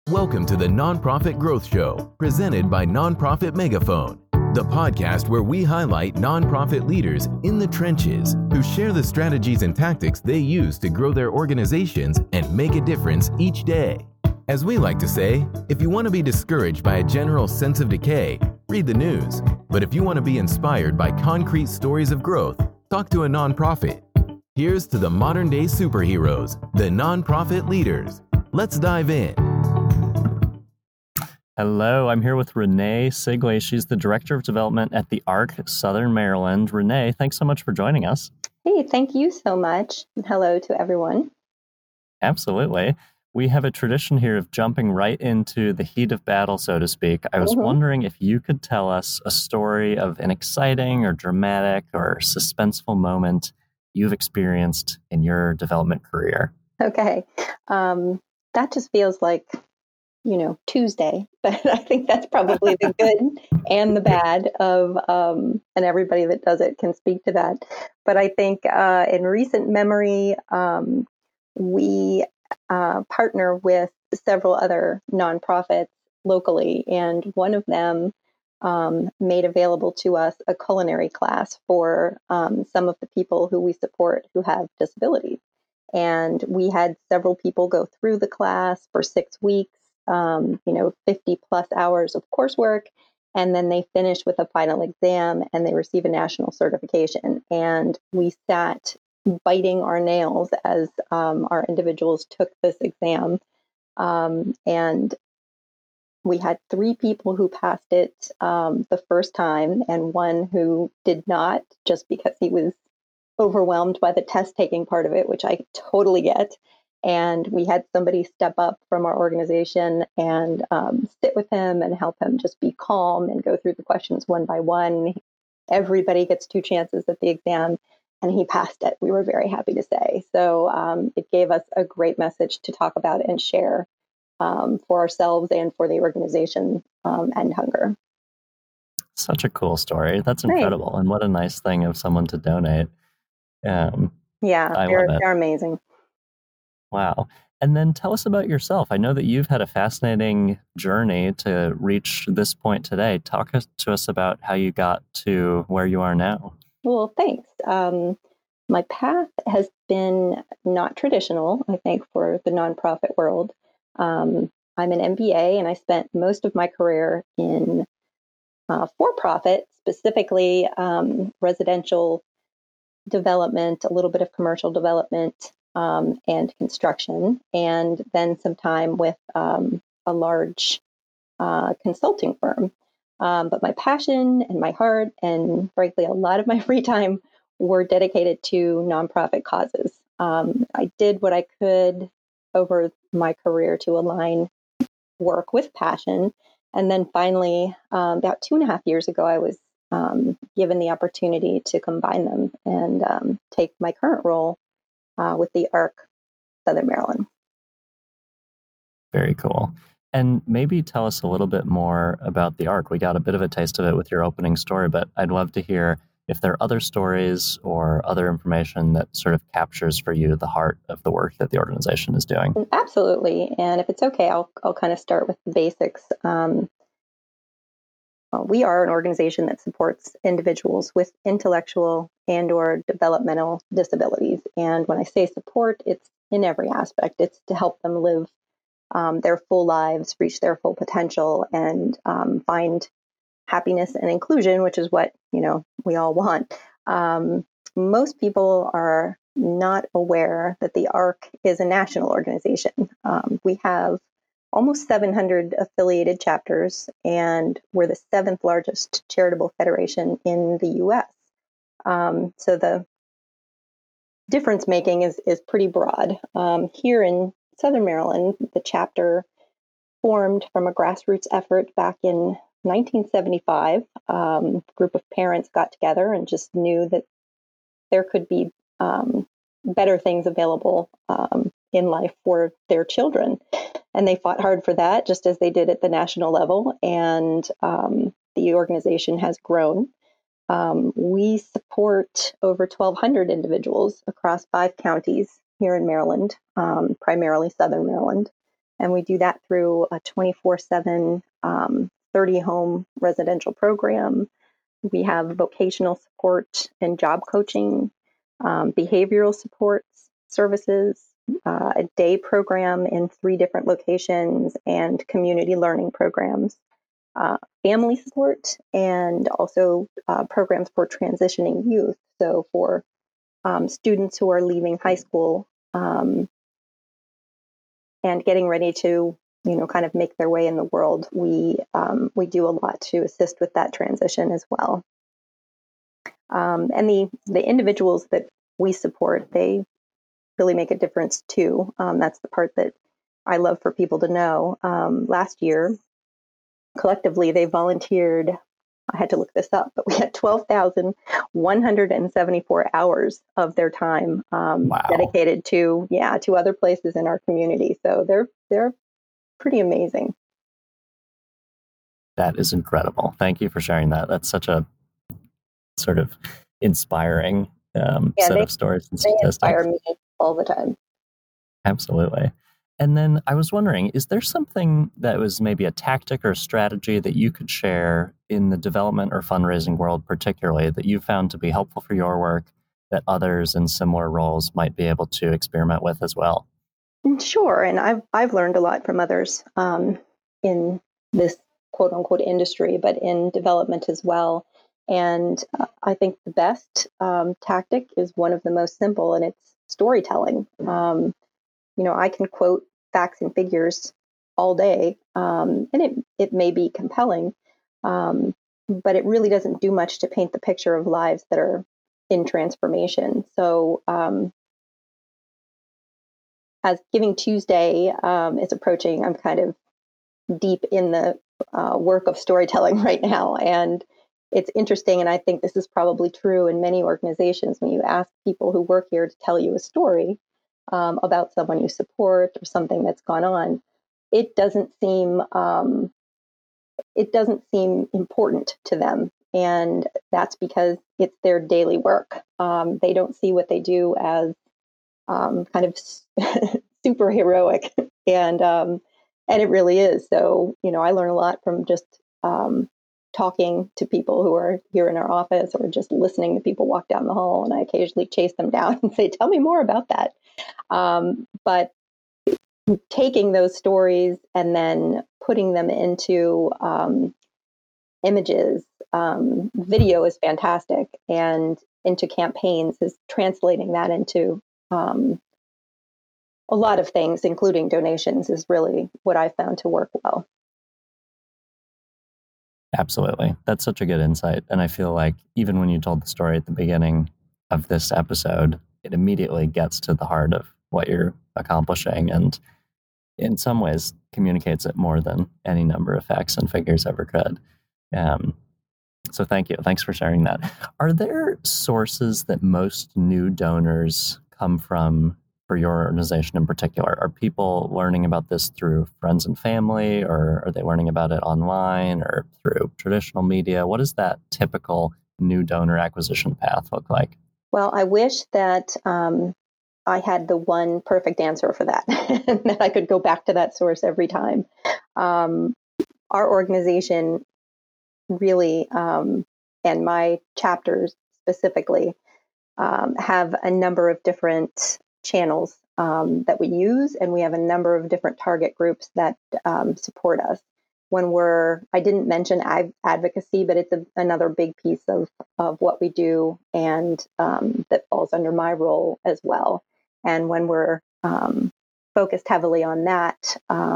Welcome to the Nonprofit Growth Show, presented by Nonprofit Megaphone, the podcast where we highlight nonprofit leaders in the trenches who share the strategies and tactics they use to grow their organizations and make a difference each day. As we like to say, if you want to be discouraged by a general sense of decay, read the news. But if you want to be inspired by concrete stories of growth, talk to a nonprofit. Here's to the modern-day superheroes, the nonprofit leaders. Let's dive in. Hello, I'm here with Renee Sigley. She's the Director of Development at the ARC Southern Maryland. Renee, thanks so much for joining us. Hey, thank you so much. And hello to everyone. Absolutely. We have a tradition here of jumping right into the heat of battle, so to speak. I was wondering if you could tell us a story of an exciting or dramatic or suspenseful moment you've experienced in your development career. Okay. That just feels like, Tuesday, but I think that's probably the good and the bad of, and everybody that does it can speak to that. But I think in recent memory, we partner with several other nonprofits locally, and one of them made available to us a culinary class for some of the people who we support who have disabilities. And we had several people go through the class for 6 weeks, 50 plus hours of coursework. And then they finish with a final exam and they receive a national certification. And we sat biting our nails as our individuals took this exam. And we had 3 people who passed it the first time and one who did not, just because he was overwhelmed by the test taking part of it, which I totally get. And we had somebody step up from our organization and sit with him and help him just be calm and go through the questions one by one. Everybody gets 2 chances at the exam, and he passed it. We were very happy to say. So it gave us a great message to talk about and share for ourselves and for the organization End Hunger. Such a cool story. That's incredible. Right. And what a nice thing of someone to donate. They're amazing. Wow. And then tell us about yourself. I know that you've had a fascinating journey to reach this point today. Talk to us about how you got to where you are now. Well, thanks. My path has been not traditional, I think, for the nonprofit world. I'm an MBA, and I spent most of my career in for-profit, specifically residential development, a little bit of commercial development, and construction, and then some time with a large consulting firm. But my passion and my heart, and frankly, a lot of my free time were dedicated to nonprofit causes. I did what I could over my career to align work with passion. And then finally, about 2.5 years ago, I was given the opportunity to combine them and take my current role with the ARC Southern Maryland. Very cool. And maybe tell us a little bit more about the ARC. We got a bit of a taste of it with your opening story, but I'd love to hear if there are other stories or other information that sort of captures for you the heart of the work that the organization is doing. Absolutely. And if it's okay, I'll kind of start with the basics. We are an organization that supports individuals with intellectual and or developmental disabilities. And when I say support, it's in every aspect. It's to help them live their full lives, reach their full potential, and find happiness and inclusion, which is what, we all want. Most people are not aware that the ARC is a national organization. We have almost 700 affiliated chapters, and we're the 7th largest charitable federation in the U.S. So the difference making is pretty broad. Here in Southern Maryland, the chapter formed from a grassroots effort back in 1975. A group of parents got together and just knew that there could be better things available in life for their children. And they fought hard for that, just as they did at the national level. And the organization has grown. We support over 1,200 individuals across 5 counties here in Maryland, primarily Southern Maryland. And we do that through a 24/7, 30-home residential program. We have vocational support and job coaching, behavioral support services, a day program in 3 different locations, and community learning programs, family support, and also programs for transitioning youth. So for students who are leaving high school and getting ready to, kind of make their way in the world, we do a lot to assist with that transition as well. And the individuals that we support, they really make a difference too. That's the part that I love for people to know. Last year, collectively, they volunteered. I had to look this up, but we had 12,174 hours of their time Wow. dedicated to other places in our community. So they're pretty amazing. That is incredible. Thank you for sharing that. That's such a sort of inspiring set of stories and They statistics. inspire me all the time. Absolutely. And then I was wondering, is there something that was maybe a tactic or strategy that you could share in the development or fundraising world, particularly, that you found to be helpful for your work that others in similar roles might be able to experiment with as well? Sure, and I've learned a lot from others in this quote unquote industry, but in development as well. And I think the best tactic is one of the most simple, and it's storytelling. I can quote facts and figures all day, and it may be compelling, but it really doesn't do much to paint the picture of lives that are in transformation. So as Giving Tuesday is approaching, I'm kind of deep in the work of storytelling right now. And it's interesting, and I think this is probably true in many organizations, when you ask people who work here to tell you a story about someone you support or something that's gone on, it doesn't seem important to them. And that's because it's their daily work. They don't see what they do as kind of super heroic, and it really is. So I learn a lot from just talking to people who are here in our office, or just listening to people walk down the hall, and I occasionally chase them down and say, "Tell me more about that." But taking those stories and then putting them into images, video is fantastic, and into campaigns is translating that into a lot of things, including donations, is really what I found to work well. Absolutely. That's such a good insight. And I feel like even when you told the story at the beginning of this episode, it immediately gets to the heart of what you're accomplishing, and in some ways communicates it more than any number of facts and figures ever could. So thank you. Thanks for sharing that. Are there sources that most new donors come from for your organization in particular? Are people learning about this through friends and family, or are they learning about it online or through traditional media? What does that typical new donor acquisition path look like? Well, I wish that I had the one perfect answer for that, and that I could go back to that source every time. Our organization really, and my chapters specifically, have a number of different channels that we use, and we have a number of different target groups that support us. I didn't mention advocacy, but it's another big piece of what we do, and that falls under my role as well. And when we're focused heavily on that,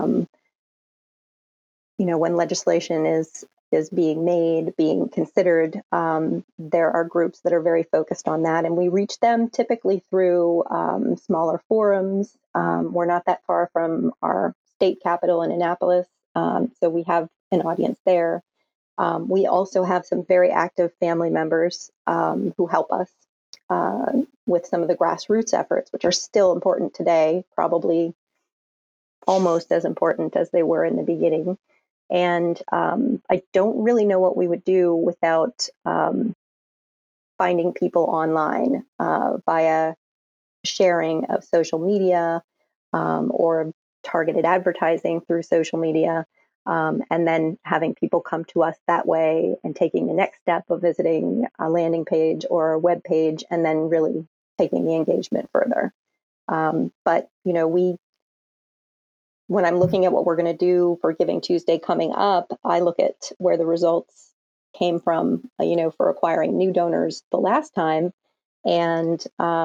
when legislation is being considered, there are groups that are very focused on that, and we reach them typically through smaller forums. We're not that far from our state capital in Annapolis, so we have an audience there. We also have some very active family members who help us with some of the grassroots efforts, which are still important today, probably almost as important as they were in the beginning. And I don't really know what we would do without finding people online via sharing of social media, or targeted advertising through social media, and then having people come to us that way and taking the next step of visiting a landing page or a web page and then really taking the engagement further. But, when I'm looking at what we're going to do for Giving Tuesday coming up, I look at where the results came from, for acquiring new donors the last time. And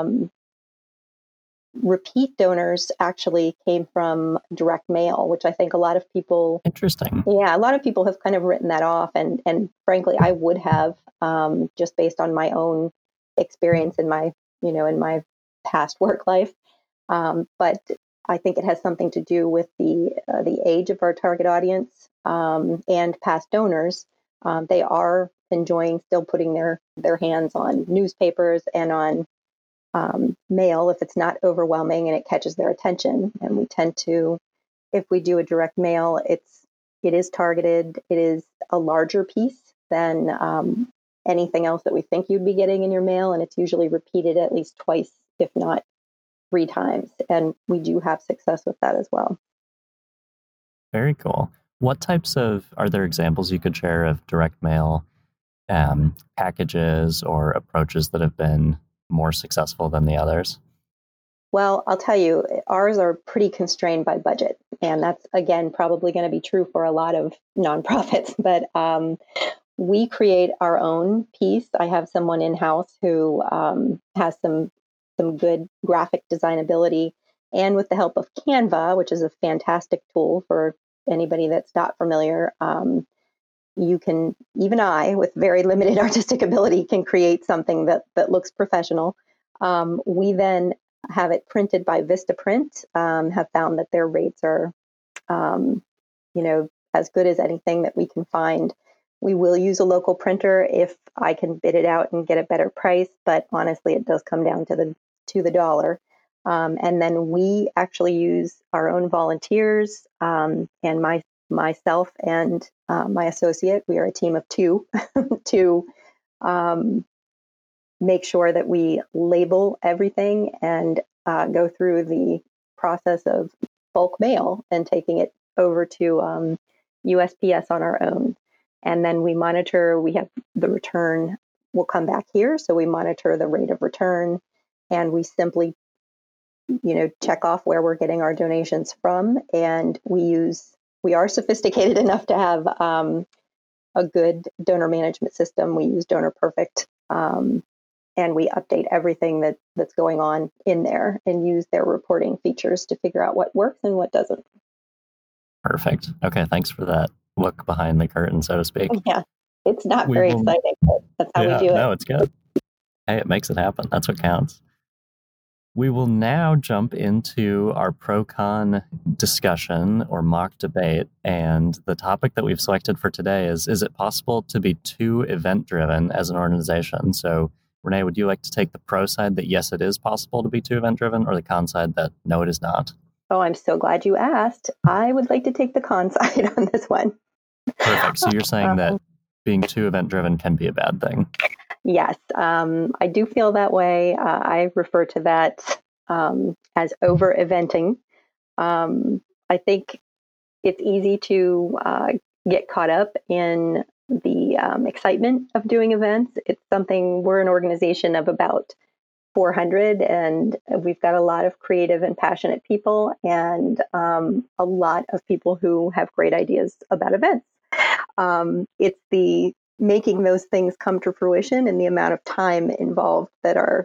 repeat donors actually came from direct mail, which I think a lot of people... Interesting. Yeah, a lot of people have kind of written that off. And frankly, I would have, just based on my own experience in my past work life. But I think it has something to do with the age of our target audience and past donors. They are enjoying still putting their hands on newspapers and on mail if it's not overwhelming and it catches their attention. And we tend to, if we do a direct mail, it is targeted. It is a larger piece than anything else that we think you'd be getting in your mail, and it's usually repeated at least twice, if not 3 times. And we do have success with that as well. Very cool. What types are there examples you could share of direct mail packages or approaches that have been more successful than the others? Well, I'll tell you, ours are pretty constrained by budget. And that's, again, probably going to be true for a lot of nonprofits. But we create our own piece. I have someone in-house who has some good graphic design ability. And with the help of Canva, which is a fantastic tool for anybody that's not familiar, you can, even I, with very limited artistic ability, can create something that looks professional. We then have it printed by Vistaprint, have found that their rates are, as good as anything that we can find. We will use a local printer if I can bid it out and get a better price, but honestly, it does come down to the dollar. And then we actually use our own volunteers, and myself and my associate. We are a team of 2 to make sure that we label everything and go through the process of bulk mail and taking it over to USPS on our own. And then we monitor, we have the return will come back here. So we monitor the rate of return, and we simply, check off where we're getting our donations from. And we are sophisticated enough to have a good donor management system. We use Donor Perfect, and we update everything that's going on in there and use their reporting features to figure out what works and what doesn't. Perfect. Okay, thanks for that look behind the curtain, so to speak. Yeah, it's not very exciting, but that's how we do it. No, it's good. Hey, it makes it happen. That's what counts. We will now jump into our pro-con discussion or mock debate. And the topic that we've selected for today is it possible to be too event-driven as an organization? So, Renee, would you like to take the pro side that yes, it is possible to be too event-driven, or the con side that no, it is not? Oh, I'm so glad you asked. I would like to take the con side on this one. Perfect. So you're saying that being too event-driven can be a bad thing? Yes, I do feel that way. I refer to that as over-eventing. I think it's easy to get caught up in the excitement of doing events. It's something, we're an organization of about 400, and we've got a lot of creative and passionate people, and a lot of people who have great ideas about events. It's the making those things come to fruition and the amount of time involved that are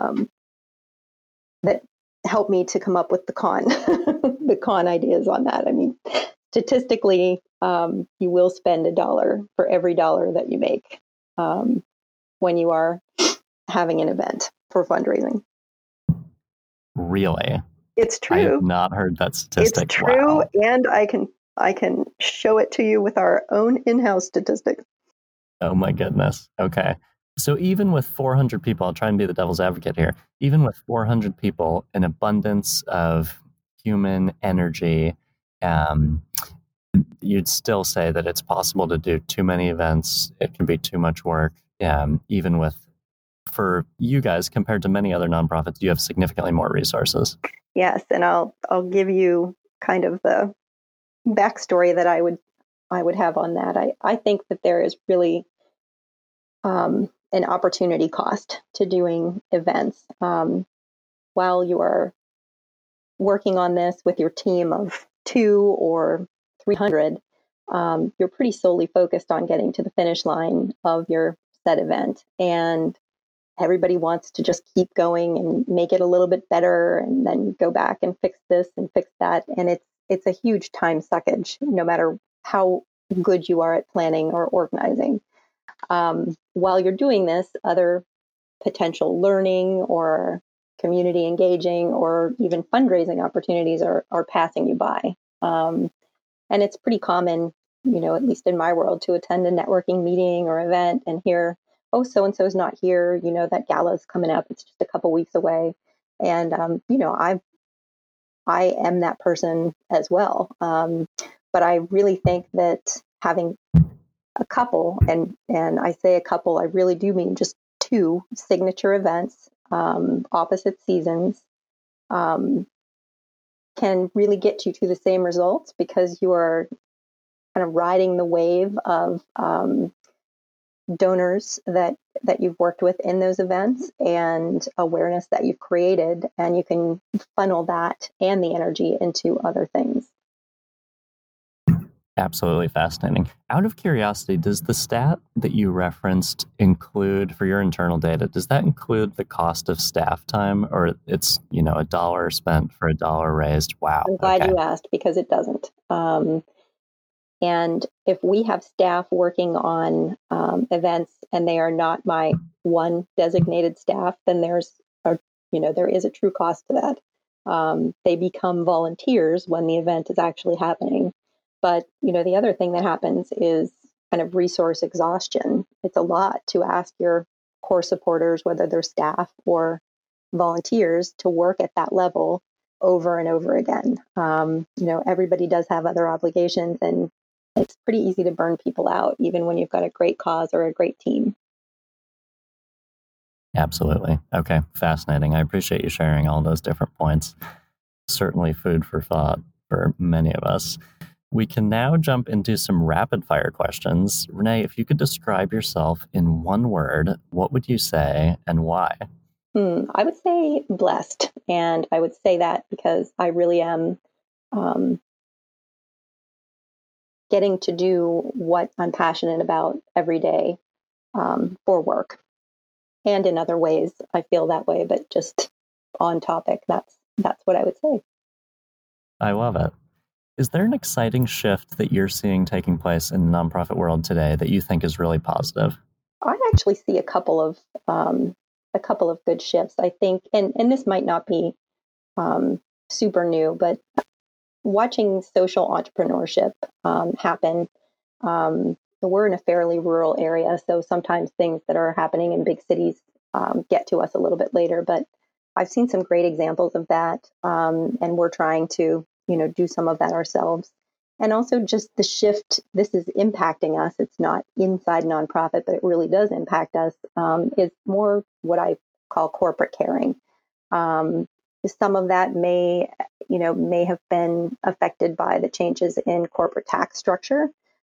that help me to come up with the con ideas on that. I mean, statistically, you will spend $1 for every dollar that you make when you are having an event for fundraising. Really? It's true. I have not heard that statistic. It's true, wow. And I can show it to you with our own in-house statistics. Oh my goodness. Okay. So even with 400 people, I'll try and be the devil's advocate here. Even with 400 people, an abundance of human energy, you'd still say that it's possible to do too many events. It can be too much work. Even with, for you guys, compared to many other nonprofits, you have significantly more resources. Yes, and I'll give you kind of the backstory that I would have on that. I think that there is really an opportunity cost to doing events. While you are working on this with your team of 2 or 300, you're pretty solely focused on getting to the finish line of your set event. And everybody wants to just keep going and make it a little bit better and then go back and fix this and fix that. And it's a huge time suckage, no matter how good you are at planning or organizing. While you're doing this, other potential learning or community engaging or even fundraising opportunities are passing you by. And it's pretty common, at least in my world, to attend a networking meeting or event and hear, oh, so-and-so is not here. That gala is coming up. It's just a couple weeks away. And, I am that person as well. But I really think that having a couple, and I say a couple, I really do mean just 2 signature events, opposite seasons, can really get you to the same results because you are kind of riding the wave of donors that you've worked with in those events and awareness that you've created, and you can funnel that and the energy into other things. Absolutely fascinating. Out of curiosity, does the stat that you referenced include, for your internal data, does that include the cost of staff time, or it's, $1 spent for $1 raised? Wow. I'm glad you asked, because it doesn't. And if we have staff working on events and they are not my one designated staff, then there is a true cost to that. They become volunteers when the event is actually happening. But, the other thing that happens is kind of resource exhaustion. It's a lot to ask your core supporters, whether they're staff or volunteers, to work at that level over and over again. Everybody does have other obligations, and it's pretty easy to burn people out, even when you've got a great cause or a great team. Absolutely. Okay. Fascinating. I appreciate you sharing all those different points. Certainly food for thought for many of us. We can now jump into some rapid fire questions. Renee, if you could describe yourself in one word, what would you say and why? I would say blessed. And I would say that because I really am getting to do what I'm passionate about every day for work. And in other ways, I feel that way, but just on topic, that's what I would say. I love it. Is there an exciting shift that you're seeing taking place in the nonprofit world today that you think is really positive? I actually see a couple of good shifts. I think, and this might not be super new, but watching social entrepreneurship happen. We're in a fairly rural area, so sometimes things that are happening in big cities get to us a little bit later. But I've seen some great examples of that, and we're trying to do some of that ourselves. And also just the shift, this is impacting us. It's not inside nonprofit, but it really does impact us, is more what I call corporate caring. Some of that may have been affected by the changes in corporate tax structure.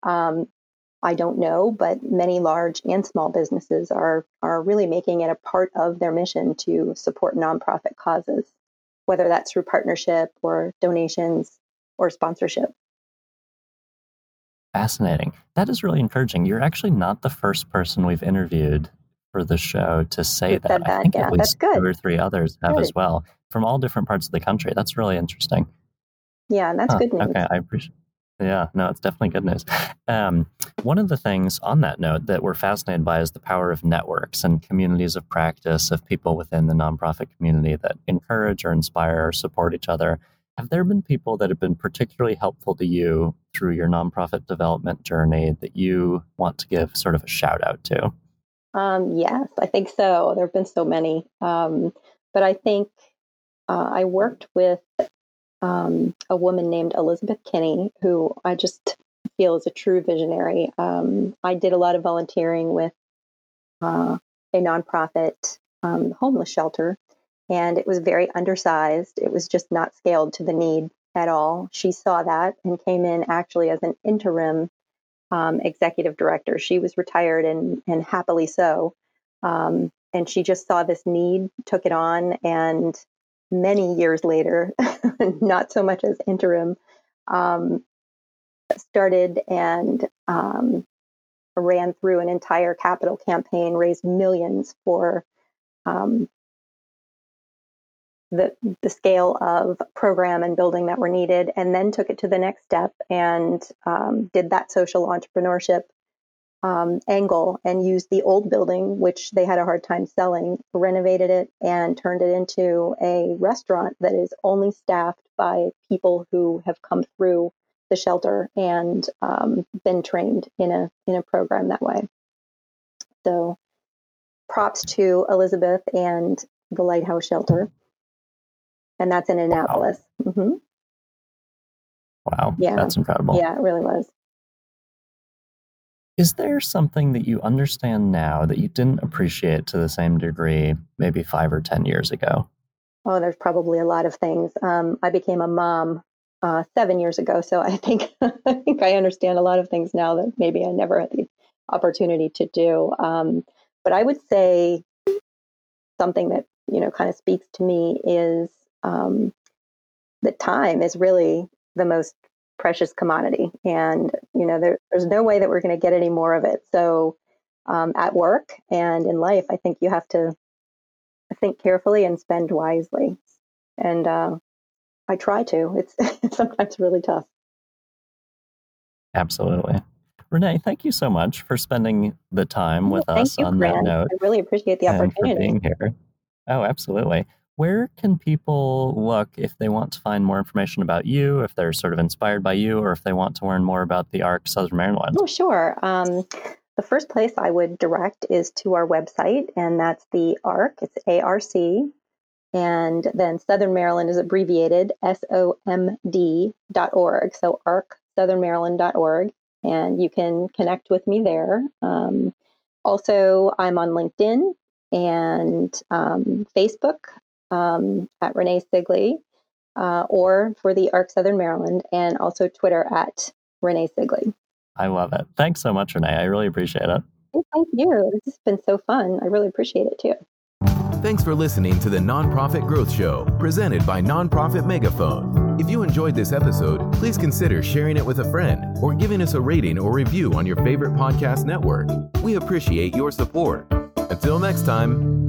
I don't know, but many large and small businesses are really making it a part of their mission to support nonprofit causes, whether that's through partnership or donations or sponsorship. Fascinating. That is really encouraging. You're actually not the first person we've interviewed for the show to say that. I think at least 2 or 3 others have as well, from all different parts of the country. That's really interesting. Yeah, that's good news. Okay, I appreciate. Yeah, no, it's definitely good news. One of the things on that note that we're fascinated by is the power of networks and communities of practice of people within the nonprofit community that encourage or inspire or support each other. Have there been people that have been particularly helpful to you through your nonprofit development journey that you want to give sort of a shout out to? Yes, I think so. There have been so many. But I think I worked with a woman named Elizabeth Kinney, who I just feel is a true visionary. I did a lot of volunteering with a nonprofit homeless shelter, and it was very undersized. It was just not scaled to the need at all. She saw that and came in actually as an interim executive director. She was retired and happily so. And she just saw this need, took it on, and many years later, not so much as interim, started and ran through an entire capital campaign, raised millions for the scale of program and building that were needed, and then took it to the next step and did that social entrepreneurship angle and used the old building, which they had a hard time selling, renovated it, and turned it into a restaurant that is only staffed by people who have come through the shelter and been trained in a program that way. So props to Elizabeth and the Lighthouse Shelter. And that's in Annapolis. Wow. Mm-hmm. Wow. Yeah. That's incredible. Yeah, it really was. Is there something that you understand now that you didn't appreciate to the same degree maybe 5 or 10 years ago? Oh, there's probably a lot of things. I became a mom 7 years ago, so I think I understand a lot of things now that maybe I never had the opportunity to do. But I would say something that kind of speaks to me is that time is really the most precious commodity, and there's no way that we're going to get any more of it. So at work and in life, I think you have to think carefully and spend wisely, and I try to. It's sometimes really tough. Absolutely. Renee, thank you so much for spending the time with us on Grant. that note. I really appreciate the opportunity. And for being here. Oh, absolutely. Where can people look if they want to find more information about you, if they're sort of inspired by you, or if they want to learn more about the ARC Southern Maryland? Oh, sure. The first place I would direct is to our website, and that's the ARC. It's ARC. And then Southern Maryland is abbreviated SOMD.org. So arcsouthernmaryland.org. And you can connect with me there. Also, I'm on LinkedIn and Facebook at Renee Sigley, or for the ARC Southern Maryland, and also Twitter at Renee Sigley. I love it. Thanks so much, Renee. I really appreciate it. Thank you. This has been so fun. I really appreciate it too. Thanks for listening to the Nonprofit Growth Show, presented by Nonprofit Megaphone. If you enjoyed this episode, please consider sharing it with a friend or giving us a rating or review on your favorite podcast network. We appreciate your support. Until next time.